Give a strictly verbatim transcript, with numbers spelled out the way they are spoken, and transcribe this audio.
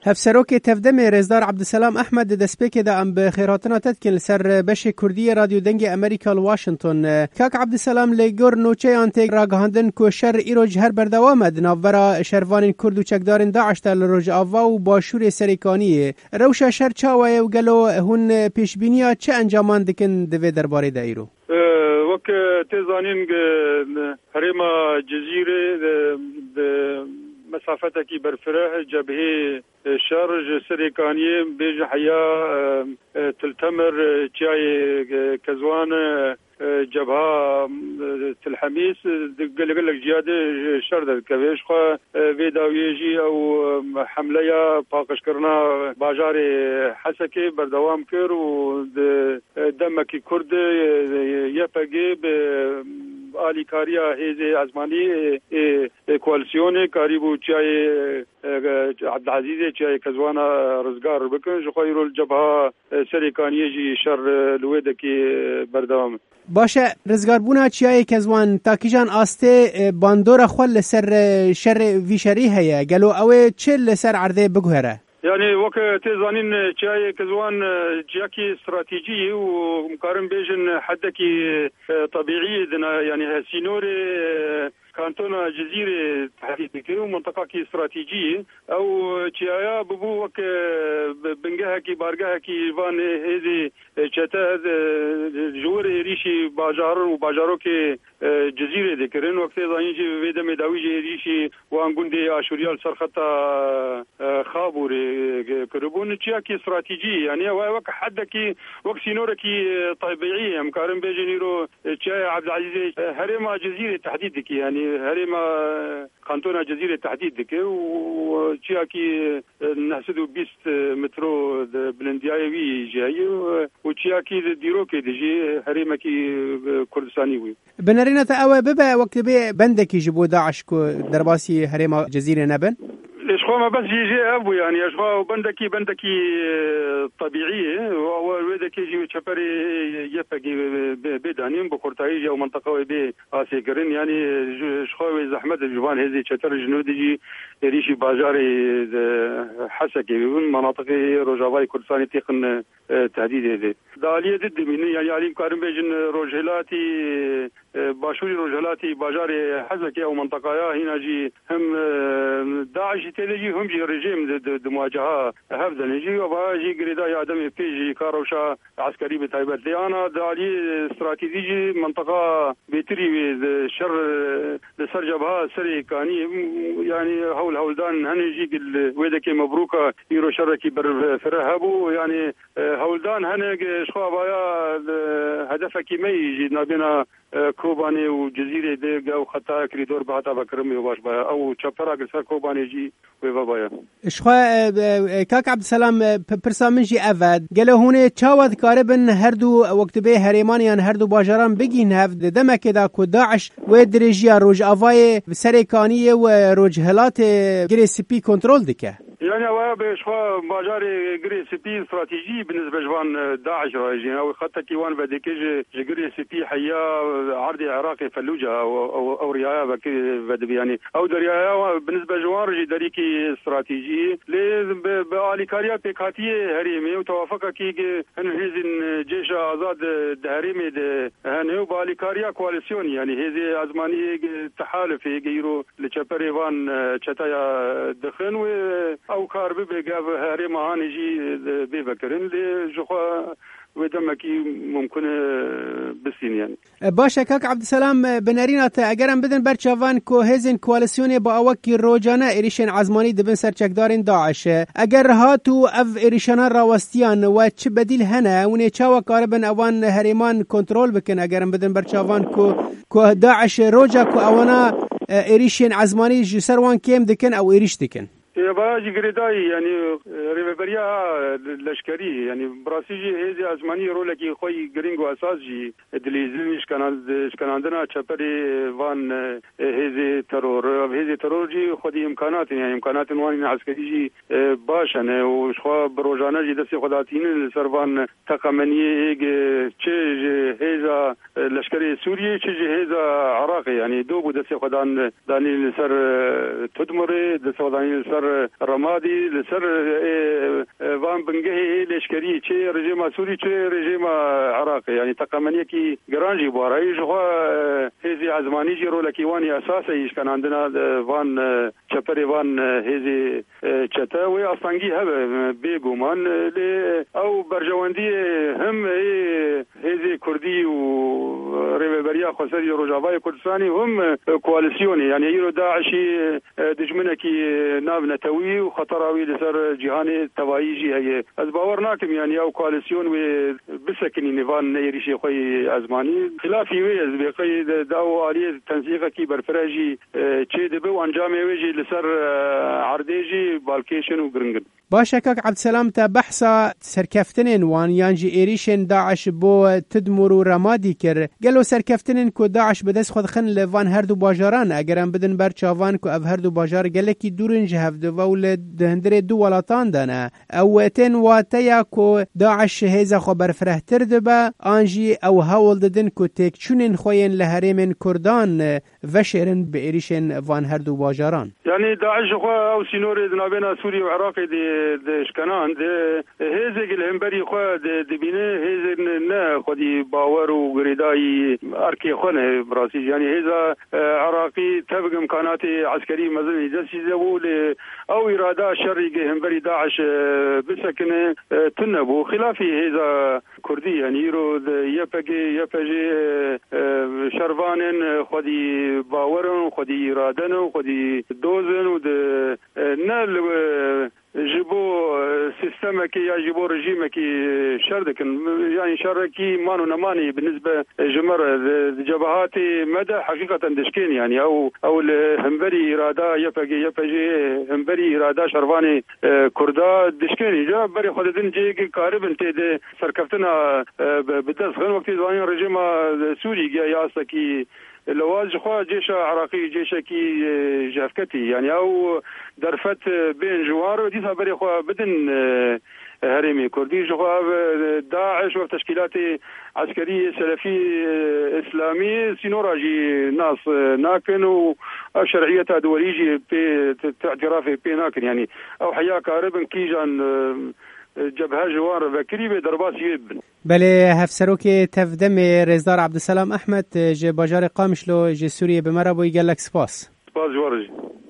هفسروك تفدمي رزدار عبدالسلام أحمد دسبيك دا أم بخيراتنا تتكن لسر بشي كردية راديو دنجي أمريكا الواشنطن. كاك عبدالسلام ليجور نوچه آنتك راگهاندن کو شر ایرو جهر بردوامد ناورا شروان کرد و چکدارن داعش تل روج آوا و باشور سریکانیه. روشا شر چاوه و گلو هون پیشبینیا چه انجامان دکن دوی درباره دا ایرو؟ وک تزانین هرما جزیره مسافته کی برفره جبهه شرج سریکانیه بیج حیا تلتمر چای کزوان جبهه تلحميس قال لك جهاد شرد كبيش خا فيداويجي او حمله باقش كرنا باجاري حسكي بردوام كر و دمكي كرد يفقي آلی کاریا هیزه ازمانی کوالسیون کاریبو چای عبدالعزیز چای کزوانا رزگار بکن جو خیرو الجبهه سریکانیه جی شر لویده کی بردوام باشه رزگار بونا چای کزوان تاکیجان آسته باندور خول لسر شر ویشری هیا گلو اوه چه لسر عرضه بگوهره يعني وقت تزانين شاي كزوان جاكي استراتيجي ومقارن بيجن حدكي طبيعي يعني سينوري كانتونا جزيرة تحديدك ومنطقة كي استراتيجية أو تشايا ببو وك بنجها كي بارجها كي فان هذه شتى جور ريشي باجار وباجارو كي جزيرة ذكرين وقت زانيجي فيدا مداويجي ريشي وانغوندي أشوريال سرخطة خابوري كربون تشايا كي استراتيجية يعني وك حدكي وك سينوركي طبيعية مقارن بيجنيرو تشايا عبد العزيز هرما جزيرة تحديدك يعني هرما كانتونا جزيرة تحديد دكي وشياكي نحسدو بيست مترو بلنديايوي جاي وشياكي ديروكي ديجي هرما كي كردستاني وي بنرينا تأوى ببا وقت بي بندكي جبو داعش كو درباسي هرما جزيرة نبن الاشخاص ما بس يجي ابو يعني اشخاص بندكي بندكي طبيعيه وودكي جي تشبري يفقي بدانين بخورتاي او منطقه بي اسيكرين يعني اشخاص زحمه الجبان هذه تشتر جنودي ريشي باجاري حسكي من مناطق روجافاي كردستاني تقن تهديد هذه داليه ضد من يعني علي كارم بيجن روجهلاتي باشوري روجهلاتي باجاري حسكي او منطقه هنا جي هم داعش تيجي هم جي رجيم دمواجهه هفذا نجي وباجي قريدا يا ادمي بيجي كاروشا عسكري بتايبت لي انا دالي استراتيجي منطقه بيتري شر لسر جبهه سري كاني يعني هول هولدان هنجي ويدك مبروكه يرو شركي برهبو يعني هولدان هنج شخابايا هدفك ما يجي نابنا كوباني وجزيره ديغا وخطا كريدور بعتا بكرمي وباش بايا او تشابرا قصر كوباني جي ويبايا اشخوا كاك عبد السلام برسامنجي افاد قالوا هنا تشاود كاربن هردو وقت به هريمانيان هردو باجران بگين هف دمك دا كو داعش ودريجيا روج افاي سريكانيه وروج هلات جريس بي كنترول دكه يعني هو بشوا باجاري جري سي بي استراتيجي بالنسبه لجوان داعش راجين او خطه كيوان بديكي جري سي بي حيا عرضي عراقي فلوجه او او ريايا بك يعني او دريايا بالنسبه لجوان رجي دريكي استراتيجي ل باليكاريا بكاتيه هريمي وتوافق كي هنهزن جيش ازاد هريمي هنو باليكاريا كواليسيون يعني هذه ازماني تحالف يجيرو لتشبريفان تشتايا دخن و او كار بيجاب هريمه هانجي بيبكرن لجخوا ودمكي ممكن بسين يعني باشا كاك عبد السلام بنارينا اگرم بدن برچوان کو هزن کوالسیون با اوکی روجانه ایریشن عزمانی دبن سرچکدارین داعش اگر هاتو اف ایریشن راوستیان و چه بدیل هنه ونه چاوا کاربن اوان هریمان کنترول بکن اگرم بدن برچوان کو کو داعش روجا کو اوانا ایریشن عزمانی جسروان کیم دکن او ایریش دکن يا باجي قريداي يعني ريفيريا لشكري يعني براسيجي هذه ازماني رولكي خوي جرينغو اساسجي دليزمش كان كان عندنا تشابري فان هذه ترور هذه ترور جي خدي امكانات يعني امكانات وان عسكري باش انا وشخوا بروجانا جي دسي خداتين سرفان تقمني تشي هذا لشكري سوري تشي هذا عراقي يعني دوبو دسي خدان داني سر تدمر دسي خداني سر لسر رمادي لسر وان بنجهي لشكري شيء رجيم سوري شيء رجيم عراقي يعني تقامنية كي جرانجي بواري جوا هذه عزماني جرو لكيواني أساسي إيش كان عندنا وان شبري وان هذه شتاوي أصلاً هذا بيجومان ل أو برجواندي هم هذه كردي وريبريا خسري رجاوي كردستاني هم كواليسيوني يعني يرو داعشي دجمنة كي ناب نتوي وخطراوي لسر جهاني توايجي هي أزباور ناكم يعني أو كواليسيون وبسكني نيفان يريشي خوي أزماني خلافي ويز بقي داو آلية تنسيقه كي برفراجي تشي دبو أنجامي ويجي لسر عرديجي بالكيشن وغرنغن باشا كاك عبد السلام تا بحثا سركفتنين وان يانجي إيريشن داعش بو تدمرو رمادي كر قالو سركفتنين كو داعش بدس خود خن لفان هردو باجاران اگران بدن بر چاوان كو اف هردو باجار گلکی دورن جهف دو ولد دهندره دو ولاتان دانا او تن واتيا كو داعش هيزا خو برفره تردبا انجي او هاول ددن كو تيك چونين خوين لهريمن كردان وشرن بإيريشن فان هردو باجاران يعني داعش خو او سينوري دنابنا سوري وعراقي دي دشكنان ده هزق الهمبري خو دبينه هزق نه خدي باور وغريداي اركي خونه براسي يعني هذا عراقي تبقى امكانات عسكريه مثلا جسيزو او اراده شرعي همبري داعش بسكن تنبو خلافي هذا كردي يعني يرو يبقي يبقي شرفان خدي باور خدي اراده خدي دوزن ود نال جبو سيستمك يا جبو رجيمك شردك يعني شركي مانو نماني بالنسبه جمر جبهات مدى حقيقه دشكين يعني او او الهمبري اراده يبقي يبقي همبري اراده شرفاني كردا دشكين جا بري خددن جي قارب انت سركفتنا بدس وقت دواني رجيم سوري يا سكي لواز خو جيش عراقي جيش كي جافكتي يعني او درفت بين جوار دي صبري خو بدن هرمي كردي جو داعش وتشكيلات عسكريه سلفي اسلامي سينوراجي ناس ناكن وشرعيه دوليجي باعتراف بيناكن يعني او حياه قارب كيجان جبهه جوار بكري بدرباس يبن بله هفسروك تفدم رزدار عبد السلام احمد ج باجار قامشلو ج سوريا بمرا بو يقال لك سپاس سپاس جوارجي